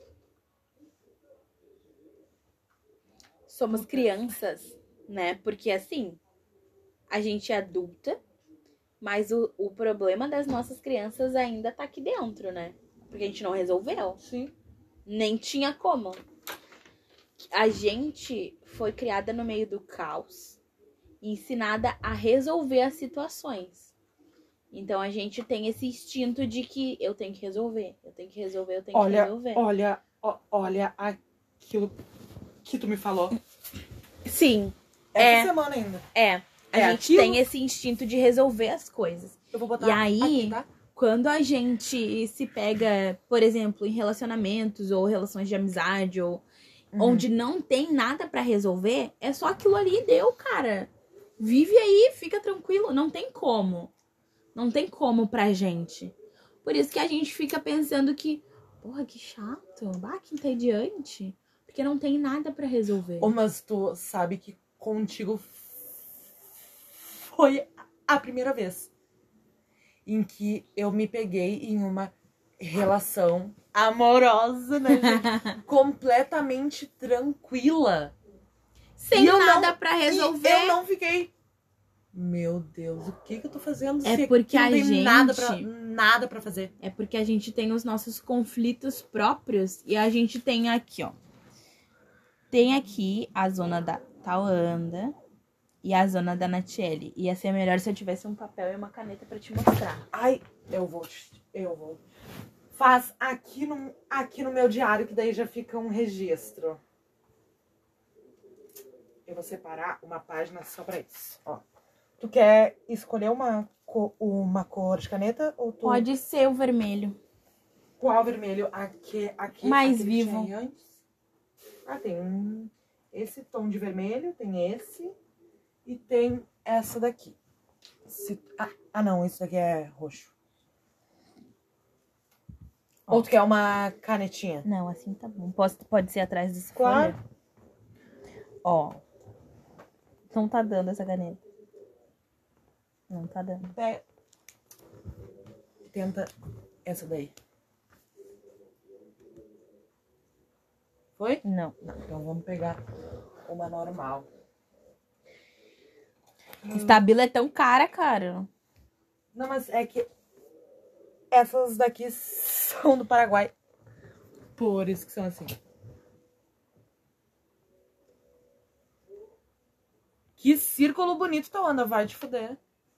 somos crianças, né? Porque assim, a gente é adulta, mas o, o problema das nossas crianças ainda tá aqui dentro, né? Porque a gente não resolveu. Sim. Nem tinha como. A gente foi criada no meio do caos, ensinada a resolver as situações. Então a gente tem esse instinto de que eu tenho que resolver, eu tenho que resolver, eu tenho olha, que resolver. Olha, ó, olha aquilo que tu me falou. Sim. Essa é, semana ainda. É. A É gente aquilo? tem esse instinto de resolver as coisas. Eu vou botar E aí, aqui, tá? quando a gente se pega, por exemplo, em relacionamentos ou relações de amizade, ou Uhum. onde não tem nada pra resolver, é só aquilo ali e deu, cara. Vive aí, fica tranquilo. Não tem como. Não tem como pra gente. Por isso que a gente fica pensando que, porra, que chato. Bah, que entediante. Porque não tem nada pra resolver. Oh, mas tu sabe que contigo foi a primeira vez em que eu me peguei em uma relação amorosa, né, gente? Completamente tranquila. Sem E eu nada não- pra E resolver. eu não fiquei... Meu Deus, o que que eu tô fazendo? É se porque aqui não a tem gente- nada pra, nada pra fazer. É porque a gente tem os nossos conflitos próprios e a gente tem aqui, ó. Tem aqui a zona da Tauanda, e a zona da Natiele. Ia ser melhor se eu tivesse um papel e uma caneta pra te mostrar. Ai, eu vou, eu vou. Faz aqui no, aqui no meu diário, que daí já fica um registro. Eu vou separar uma página só pra isso, ó. Tu quer escolher uma, co- uma cor de caneta? Ou tu... Pode ser o vermelho. Qual vermelho? Aqui, aqui, Mais aquele vivo. que tinha aí antes? Ah, tem um... Esse tom de vermelho, tem esse. E tem essa daqui. Se- ah, ah, não, esse daqui é roxo. Ó. Ou tu quer uma canetinha? Não, assim tá bom. Posso, pode ser atrás desse Claro. folha? Ó. Não tá dando essa caneta. Não tá dando. Pega. Tenta essa daí. Foi? Não. Não, então vamos pegar uma normal. Estabila é tão cara, cara. Não, mas é que essas daqui são do Paraguai. Por isso que são assim. Que círculo bonito, Tawanda. Vai te fuder.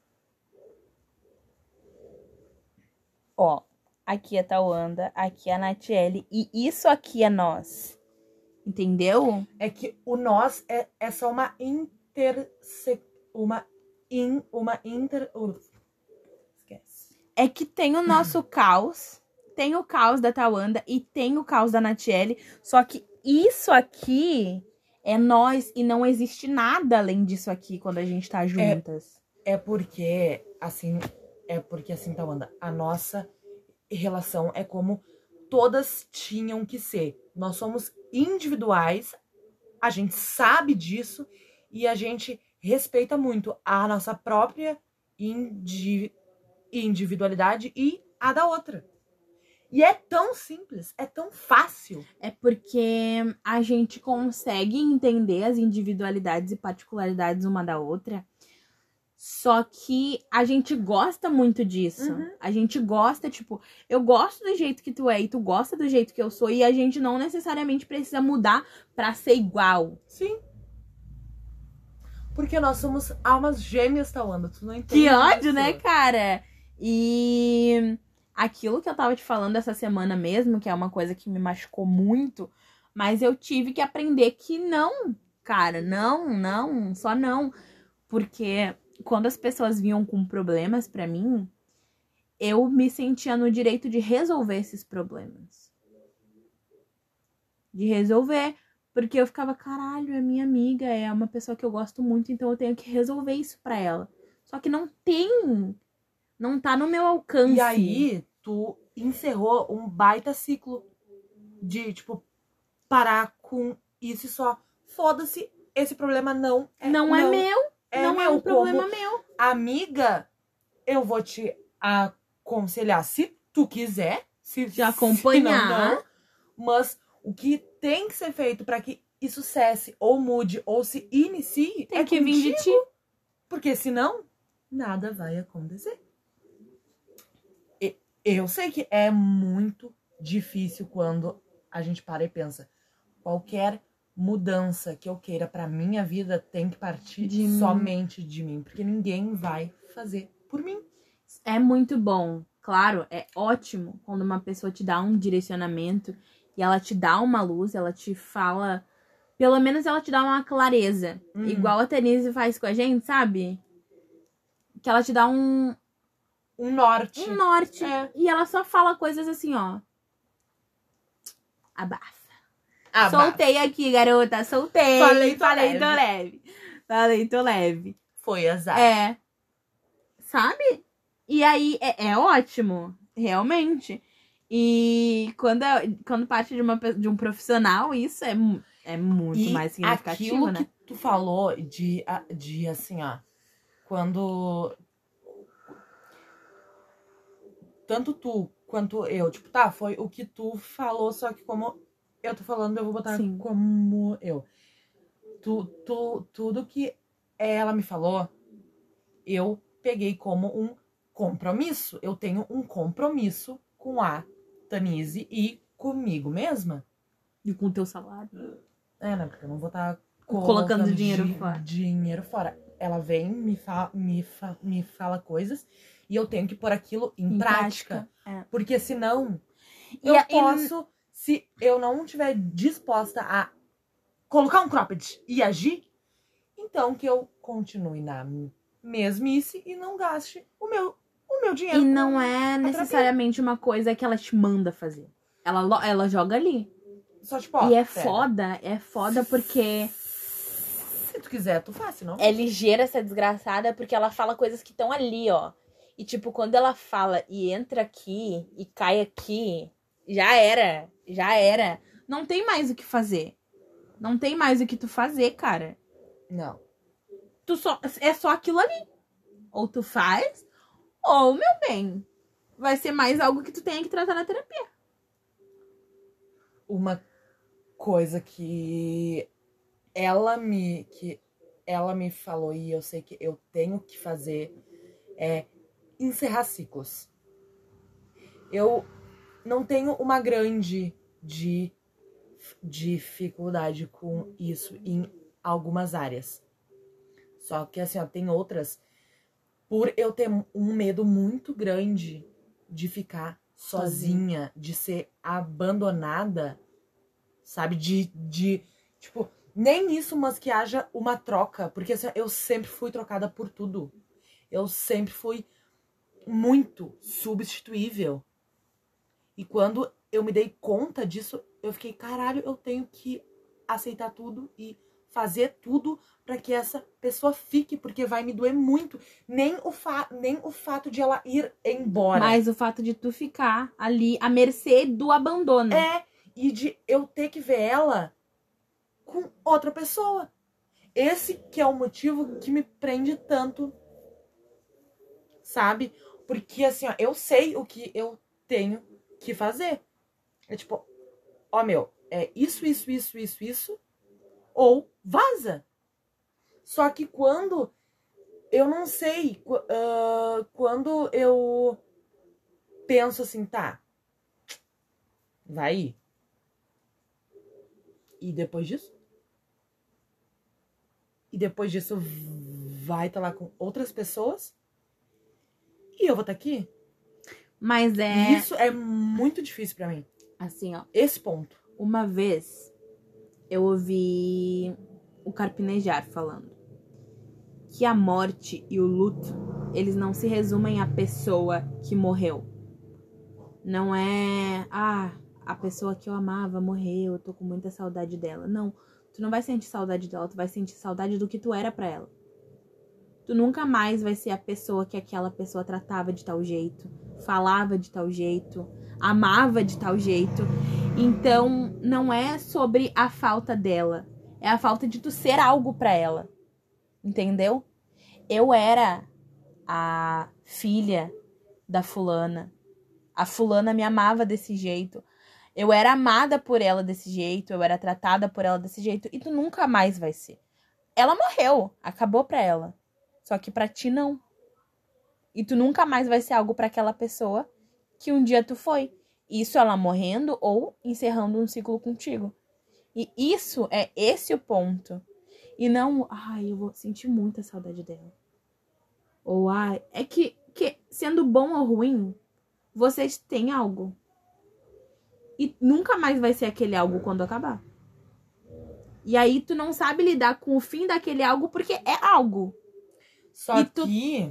Ó, aqui é Tawanda, aqui é a Natiele e isso aqui é nós. Entendeu? É que o nós é, é só uma interse... Uma in... Uma inter... Uh, esquece. É que tem o nosso caos, tem o caos da Tawanda e tem o caos da Natiele, só que isso aqui é nós e não existe nada além disso aqui quando a gente tá juntas. É porque, assim... É porque, assim, Tawanda, a nossa relação é como todas tinham que ser. Nós somos individuais, a gente sabe disso e a gente respeita muito a nossa própria indi- individualidade e a da outra. E é tão simples, é tão fácil. É porque a gente consegue entender as individualidades e particularidades uma da outra. Só que a gente gosta muito disso. Uhum. A gente gosta, tipo, eu gosto do jeito que tu é e tu gosta do jeito que eu sou. E a gente não necessariamente precisa mudar pra ser igual. Sim. Porque nós somos almas gêmeas, Tawanda. Tu não entende Que ódio, isso. né, cara? E aquilo que eu tava te falando essa semana mesmo, que é uma coisa que me machucou muito, mas eu tive que aprender que não, cara, não, não, só não. Porque quando as pessoas vinham com problemas pra mim, eu me sentia no direito de resolver esses problemas. De resolver. Porque eu ficava, caralho, é minha amiga, é uma pessoa que eu gosto muito, então eu tenho que resolver isso pra ela. Só que não tem. Não tá no meu alcance. E aí, tu encerrou um baita ciclo de, tipo, parar com isso e só. Foda-se, esse problema não é Não é meu. É não meu. é um problema Como meu. amiga, eu vou te aconselhar se tu quiser. Se Te acompanhar. Se não, não. Mas o que tem que ser feito pra que isso cesse, ou mude, ou se inicie, Tem é que vir de contigo. ti. Porque senão, nada vai acontecer. E eu sei que é muito difícil quando a gente para e pensa. Qualquer mudança que eu queira pra minha vida tem que partir De mim. somente de mim. Porque ninguém vai fazer por mim. É muito bom. Claro, é ótimo quando uma pessoa te dá um direcionamento e ela te dá uma luz, ela te fala. Pelo menos ela te dá uma clareza. Uhum. Igual a Denise faz com a gente, sabe? Que ela te dá um, Um norte. um norte. É. E ela só fala coisas assim, ó. Abafa. Ah, Soltei aqui, garota. Soltei. Falei, tô Falei, leve. tô leve. Falei, tô leve. foi azar. É. Sabe? E aí, é, é ótimo. Realmente. E quando, é- quando parte de, uma, pe- de um profissional, isso é, mu- é muito E mais significativo, aquilo né? que tu falou de, a- de assim, ó. Quando. Tanto tu quanto eu, tipo, tá, foi o que tu falou, só que como eu tô falando, eu vou botar Sim. como eu. Tu, tu, tudo que ela me falou, eu peguei como um compromisso. Eu tenho um compromisso com a Tanise e comigo mesma. E com o teu salário. É, né? Porque eu não vou estar Colocando dinheiro fora. dinheiro fora. ela vem, me, fa me, fa me fala coisas e eu tenho que pôr aquilo em, Em prática. prática, é. Porque senão E eu a- e- posso, se eu não estiver disposta a colocar um cropped e agir, então que eu continue na mesmice e não gaste o meu, o meu dinheiro. E com não é a necessariamente uma coisa que ela te manda fazer. Ela, lo- ela joga ali. terapia. Só tipo, ó, E é pega. foda, é foda porque Se tu quiser, tu faz, não? é ligeira essa desgraçada, porque ela fala coisas que estão ali, ó. E tipo, quando ela fala e entra aqui e cai aqui, já era, já era. Não tem mais o que fazer. Não tem mais o que tu fazer, cara. Não. Tu só, é só aquilo ali. Ou tu faz, ou, meu bem, vai ser mais algo que tu tenha que tratar na terapia. Uma coisa que ela me que ela me falou e eu sei que eu tenho que fazer é encerrar ciclos. Eu não tenho uma grande de, dificuldade com isso em algumas áreas. Só que assim, ó, tem outras por eu ter um medo muito grande de ficar sozinha, de ser abandonada, sabe? De, de, tipo, nem isso, mas que haja uma troca. Porque assim, eu sempre fui trocada por tudo. Eu sempre fui muito substituível. E quando eu me dei conta disso, eu fiquei, caralho, eu tenho que aceitar tudo e fazer tudo pra que essa pessoa fique, porque vai me doer muito. Nem o, fa nem o fato de ela ir embora. Mas o fato de tu ficar ali à mercê do abandono. É, e de eu ter que ver ela com outra pessoa. Esse que é o motivo que me prende tanto, sabe? Porque assim, ó, eu sei o que eu tenho que fazer. É tipo, ó, meu, é isso, isso, isso, isso, isso, ou vaza. Só que quando eu não sei, uh, quando eu penso assim, tá, vai ir. E depois disso? E depois disso vai estar lá com outras pessoas? E eu vou estar aqui? Mas é. E isso é muito difícil pra mim. Assim, ó. Esse ponto. Uma vez eu ouvi o Carpinejar falando que a morte e o luto, eles não se resumem à pessoa que morreu. Não é, ah, a pessoa que eu amava morreu, eu tô com muita saudade dela. Não, tu não vai sentir saudade dela, tu vai sentir saudade do que tu era pra ela. Tu nunca mais vai ser a pessoa que aquela pessoa tratava de tal jeito, falava de tal jeito, amava de tal jeito. Então, não é sobre a falta dela, é a falta de tu ser algo pra ela. Entendeu? Eu era a filha da fulana. A fulana me amava desse jeito. Eu era amada por ela desse jeito, eu era tratada por ela desse jeito, e tu nunca mais vai ser. Ela morreu, acabou pra ela. Só que pra ti não. E tu nunca mais vai ser algo pra aquela pessoa que um dia tu foi. Isso ela morrendo ou encerrando um ciclo contigo. E isso é esse o ponto. E não, ai, eu vou sentir muita saudade dela. Ou, ai, é que, que sendo bom ou ruim, vocês têm algo. E nunca mais vai ser aquele algo quando acabar. E aí tu não sabe lidar com o fim daquele algo porque é algo. Só E tu- que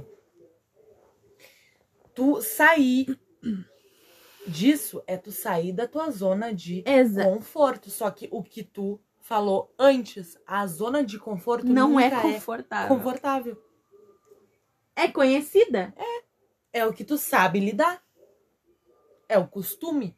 tu sair disso é tu sair da tua zona de Exa- conforto. Só que o que tu falou antes, a zona de conforto não é nunca confortável. confortável. É conhecida. É o que tu sabe lidar. É o costume.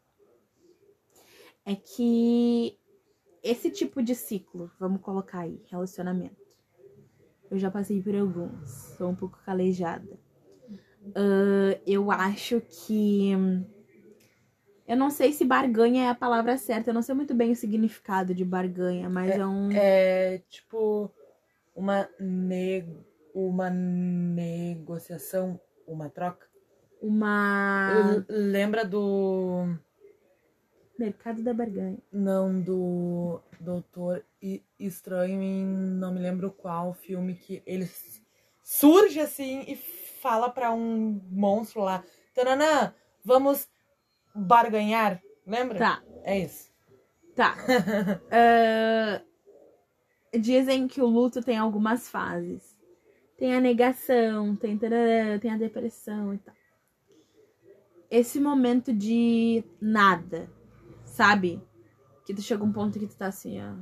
É que esse tipo de ciclo, vamos colocar aí, relacionamento. Eu já passei por alguns, sou um pouco calejada. Ah, eu acho que... Eu não sei se barganha é a palavra certa, eu não sei muito bem o significado de barganha, mas é, um... É tipo uma, ne uma negociação, uma troca. uma... L- Lembra do Mercado da Barganha. Não, do Doutor Estranho em não me lembro qual filme que ele surge assim e fala pra um monstro lá, Tananã, vamos barganhar, lembra? Tá. É isso. Tá. uh, dizem que o luto tem algumas fases. Tem a negação, tem, tarará, tem a depressão e tal. Esse momento de nada, sabe? Que tu chega a um ponto que tu tá assim, ó.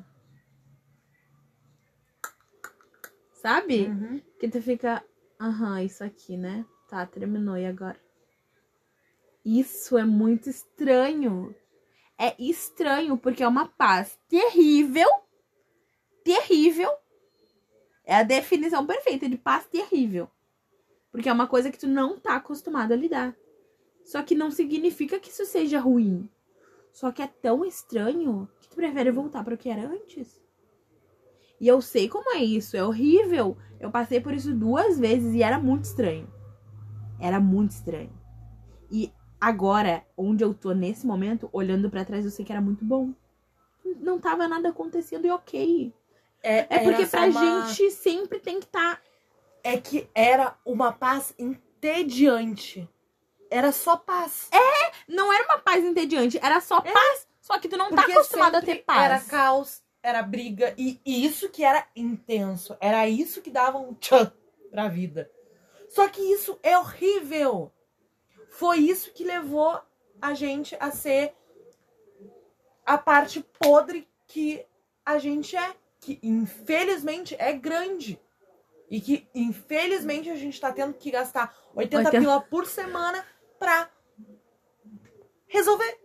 Sabe? Uhum. Que tu fica, aham, isso aqui, né? Tá, terminou, e agora? Isso é muito estranho. É estranho, porque é uma paz terrível. Terrível. É a definição perfeita de paz terrível. Porque é uma coisa que tu não tá acostumado a lidar. Só que não significa que isso seja ruim. Só que é tão estranho que tu prefere voltar para o que era antes. E eu sei como é isso, é horrível. Eu passei por isso duas vezes e era muito estranho. Era muito estranho. E agora, onde eu tô nesse momento, olhando pra trás, eu sei que era muito bom. Não tava nada acontecendo e ok. É, É porque era só pra uma- gente sempre tem que estar... Tá... É que era uma paz entediante. Era só paz. Não era uma paz entediante, era só paz. Só que tu não tá Porque acostumado a sempre ter paz. era caos, era briga. E isso que era intenso. Era isso que dava um tchan pra vida. Só que isso é horrível. Foi isso que levou a gente a ser a parte podre que a gente é. Que infelizmente é grande. E que infelizmente a gente tá tendo que gastar oitenta oitenta pila por semana pra resolver.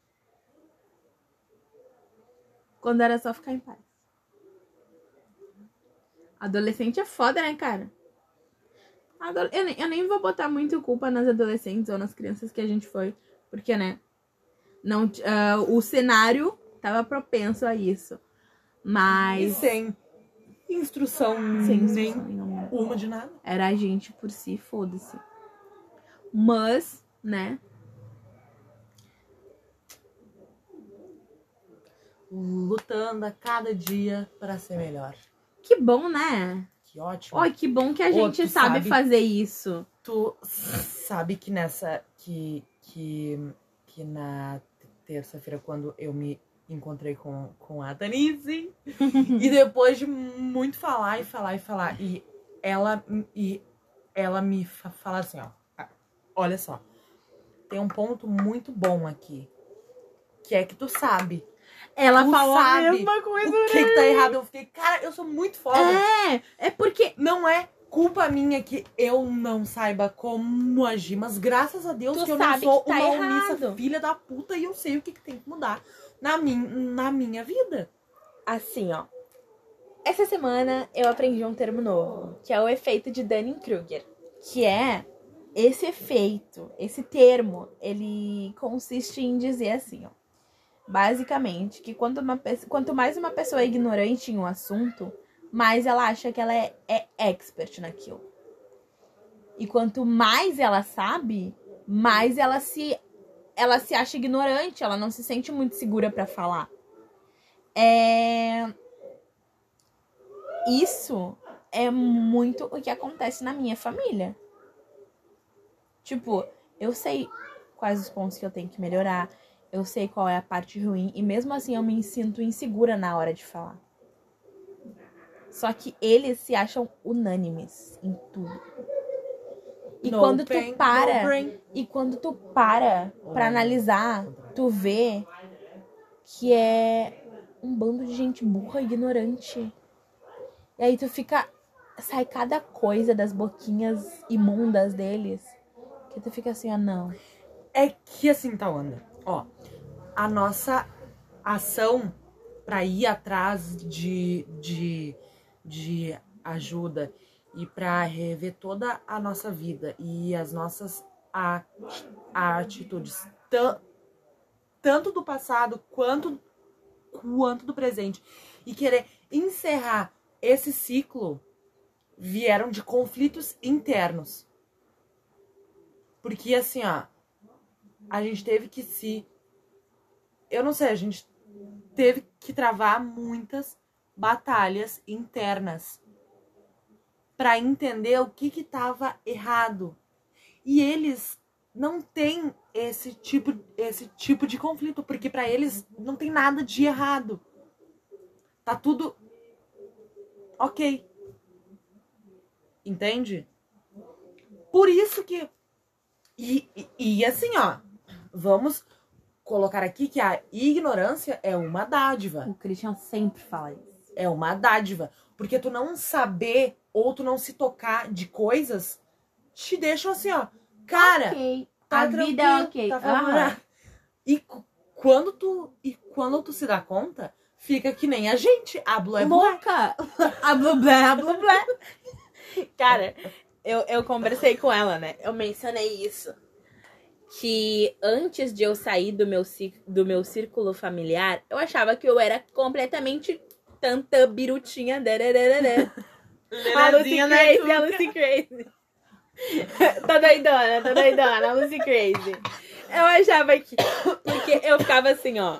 Quando era só ficar em paz. Adolescente é foda, né, cara? Adole... Eu, nem, eu nem vou botar muito culpa nas adolescentes ou nas crianças que a gente foi. Porque, né? Não, uh, o cenário tava propenso a isso. Mas... E sem instrução, Sem nem instrução nenhuma. uma de nada. Era a gente por si, foda-se. Mas, né? Lutando a cada dia pra ser melhor. Que bom, né? Que ótimo. Olha, que bom que a Ô, gente tu sabe, sabe- fazer isso. Tu sabe que nessa... Que, que, que na terça-feira, quando eu me encontrei com, com a Tanise, e depois de muito falar e falar e falar, e ela, e ela me fa- fala assim, ó, olha só, tem um ponto muito bom aqui, que é que tu sabe, Ela tu falou sabe a mesma coisa. o que que tá errado. Eu fiquei, cara, eu sou muito foda. É, é porque... Não é culpa minha que eu não saiba como agir, mas graças a Deus Tu que eu não sabe sou que tá uma omissa errado. filha da puta e eu sei o que, que tem que mudar na, min na minha vida. Assim, ó. Essa semana eu aprendi um termo novo, que é o efeito de Dunning-Kruger. que é esse efeito, esse termo, ele consiste em dizer assim, ó. Basicamente, que quanto, uma, quanto mais uma pessoa é ignorante em um assunto, mais ela acha que ela é, é expert naquilo. E quanto mais ela sabe, mais ela se, ela se acha ignorante, ela não se sente muito segura pra falar. É... Isso é muito o que acontece na minha família. Tipo, eu sei quais os pontos que eu tenho que melhorar, eu sei qual é a parte ruim, e mesmo assim eu me sinto insegura na hora de falar. Só que eles se acham unânimes em tudo. E No quando pain, tu para, no brain. e quando tu para pra analisar, tu vê que é um bando de gente burra e ignorante. E aí tu fica... Sai cada coisa das boquinhas imundas deles. Que tu fica assim, ah, não. É que assim, Tawanda, ó, a nossa ação pra ir atrás de, de, de ajuda e pra rever toda a nossa vida e as nossas a, a atitudes, tan- tanto do passado quanto, quanto do presente, e querer encerrar esse ciclo, vieram de conflitos internos. Porque assim, ó, a gente teve que se... eu não sei, a gente teve que travar muitas batalhas internas pra entender o que que tava errado. E eles não têm esse tipo, esse tipo de conflito, porque pra eles não tem nada de errado. Tá tudo ok. Entende? Por isso que... E, e, e assim, ó, vamos colocar aqui que a ignorância é uma dádiva. O Christian sempre fala isso. É uma dádiva. Porque tu não saber ou tu não se tocar de coisas te deixam assim, ó. Cara, Ok. tá A vida é tranquilo, ok. tá Aham. favorável. E cu- quando tu e quando tu se dá conta, fica que nem a gente. A Blue é boa. Louca! A blublé, a blublé. Cara, eu, eu conversei com ela, né? Eu mencionei isso. Que antes de eu sair do meu, ci- do meu círculo familiar, eu achava que eu era completamente tanta birutinha. darararara. A Lucy Lelezinha, né, Crazy, a Tuca? Lucy Crazy. Tô doidona, tô doidona, a Lucy Crazy. Eu achava que... Porque eu ficava assim, ó.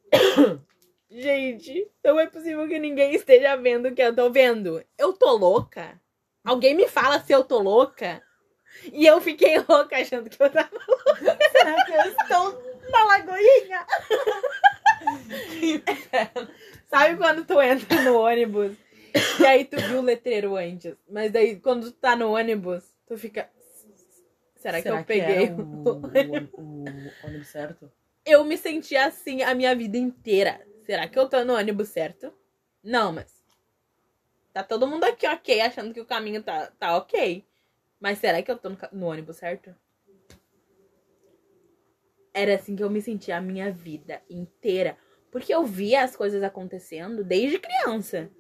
Gente, não é possível que ninguém esteja vendo o que eu tô vendo. Eu tô louca? Alguém me fala se eu tô louca? E eu fiquei louca achando que eu tava louca. Será que eu estou na lagoinha? Sabe quando tu entra no ônibus e aí tu viu o letreiro antes, mas daí quando tu tá no ônibus, tu fica... Será, que eu peguei? era o, o, o ônibus certo? Eu me senti assim a minha vida inteira. Será que eu tô no ônibus certo? Não, mas... Tá todo mundo aqui ok, achando que o caminho tá, tá ok. Mas será que eu tô no, ca- no ônibus certo? Era assim que eu me sentia a minha vida inteira. Porque eu via as coisas acontecendo desde criança.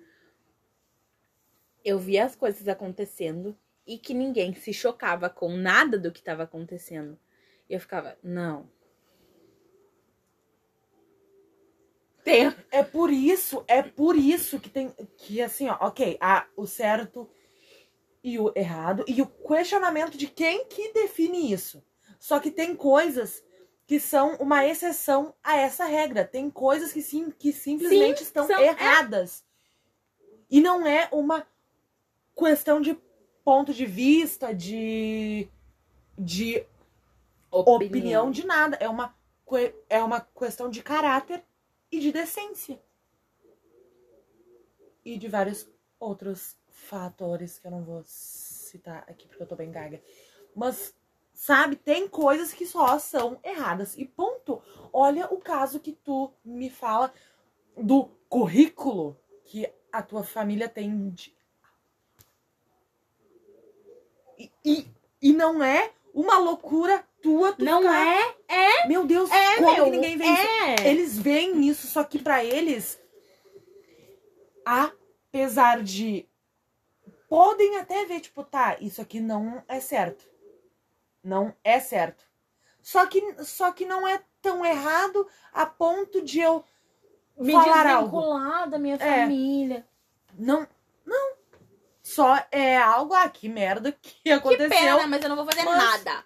Eu via as coisas acontecendo e que ninguém se chocava com nada do que estava acontecendo. E eu ficava, não. Tem... É por isso, é por isso que tem que assim, ó, ok, há o certo e o errado e o questionamento de quem que define isso. Só que tem coisas que são uma exceção a essa regra. Tem coisas que sim, que simplesmente Sim, estão são- erradas. E não é uma questão de ponto de vista, de de opinião de nada. É uma, que- é uma questão de caráter e de decência. E de vários outros fatores que eu não vou citar aqui porque eu tô bem gaga. Mas, sabe, tem coisas que só são erradas. E ponto. Olha o caso que tu me fala do currículo que a tua família tem. De... E, e, e não é uma loucura tua, tu Não ficar... é? É, Meu Deus, é, como meu, que ninguém vê isso? é. Eles veem isso, só que pra eles, apesar de... Podem até ver, tipo, tá, isso aqui não é certo. Não é certo. Só que, só que não é tão errado a ponto de eu Me falar algo. desvincular da minha É. família. Não, não. Só é algo, ah, que merda que Que aconteceu. pena, mas eu não vou fazer Mas- nada.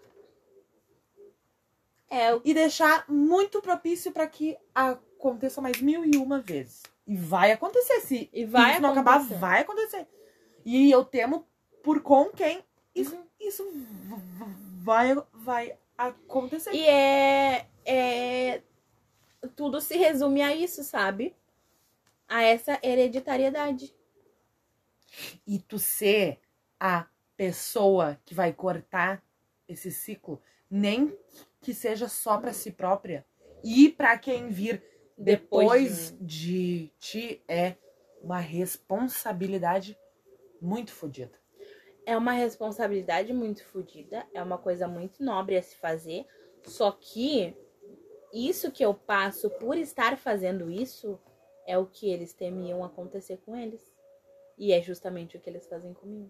É, eu... E deixar muito propício pra que aconteça mais mil e uma vezes. E vai acontecer. Se E vai isso não acabar, acontecer. vai acontecer. E eu temo por com quem isso, Uhum. isso v- v- vai, vai acontecer. E é, é... Tudo se resume a isso, sabe? A essa hereditariedade. E tu ser a pessoa que vai cortar esse ciclo, nem que seja só pra si própria, e pra quem vir depois, Depois de... ti, é uma responsabilidade muito fodida. É uma responsabilidade muito fodida. É uma coisa muito nobre a se fazer. Só que isso que eu passo por estar fazendo isso é o que eles temiam acontecer com eles. E é justamente o que eles fazem comigo.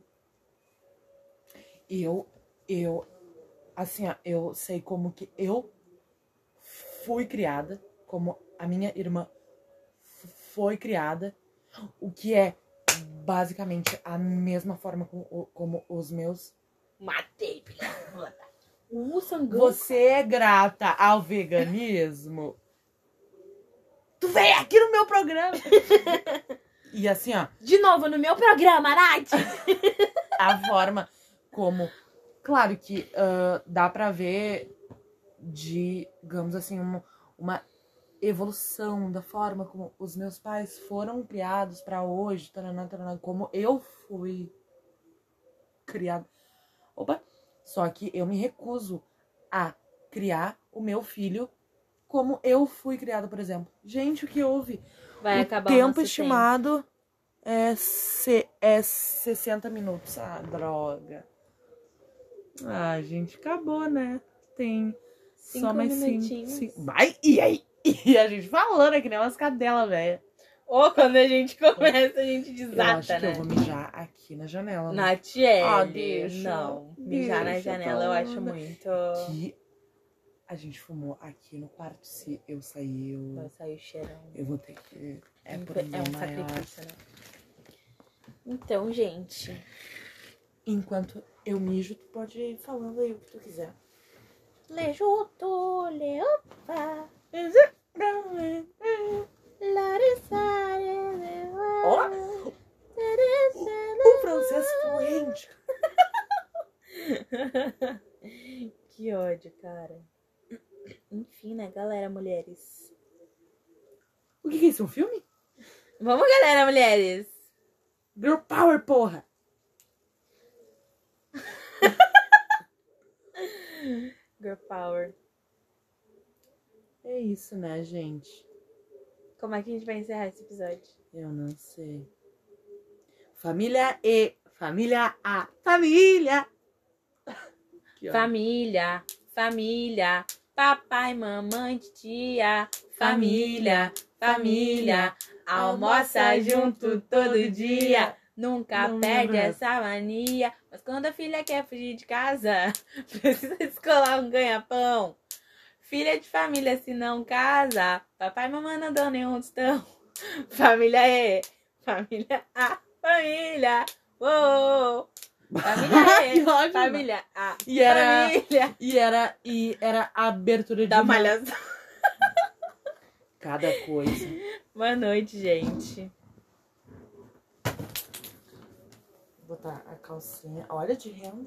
Eu, eu, assim, ó, eu sei como que eu fui criada, como a minha irmã f- foi criada, o que é basicamente a mesma forma como, o- como os meus. Matei, filha da puta. Uh, sangão. Você é grata ao veganismo? Tu vem aqui no meu programa. E assim, ó. De novo no meu programa, Nath! A forma como... Claro que uh, dá pra ver, digamos assim, uma, uma evolução da forma como os meus pais foram criados pra hoje, taraná, taraná, como eu fui criada. Opa! Só que eu me recuso a criar o meu filho como eu fui criada, por exemplo. Gente, o que houve? Vai o acabar o tempo nosso estimado é, se, é sessenta minutos. Ah, droga. Ah, gente, acabou, né? Tem Cinco só mais cinco, minutinhos. cinco. Vai, e aí? E a gente falando aqui, né? Umas cadelas, velho. Ou quando a gente começa, a gente Eu desata, acho que né? eu vou mijar aqui na janela. né? Nath é. Ah, deixa. Não, mijar na Deixa, janela eu acho Paula. muito. Que a gente fumou aqui no quarto. Se eu sair, Vai eu, sair o cheirão. eu vou ter que... É por é um bem um maior. sacrifício, né? Então, gente. Enquanto eu mijo, tu pode ir falando aí o que tu quiser. Le junto, le opa. Ó, o francês fluente. Que ódio, cara. Enfim, né, galera, mulheres. O que que é isso? Um filme? Vamos, galera, mulheres. Girl Power, porra! Girl Power. É isso, né, gente? Como é que a gente vai encerrar esse episódio? Eu não sei. Família E. Família A. Família! Que ódio. Família, família, papai, mamãe, tia, família, família, almoça junto todo dia, nunca Não perde lembro essa mania, mas quando a filha quer fugir de casa, precisa descolar um ganha-pão. Filha de família se não casa, papai e mamãe não dão nenhum tostão. Família E, família A, família, uou. Família Que E, ódio, família A, E era- família E era, e era a abertura de da uma- malhação. cada coisa. Boa noite, gente. Vou botar a calcinha. Olha, de renda.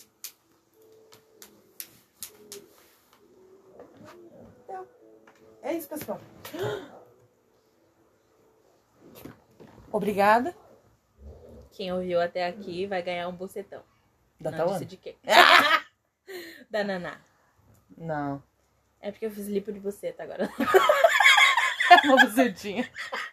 É isso, pessoal. Obrigada. Quem ouviu até aqui vai ganhar um bucetão. Da Não Tawana? disse de quem. Da Naná. Não. É porque eu fiz lipo de buceta agora. Uma bucetinha.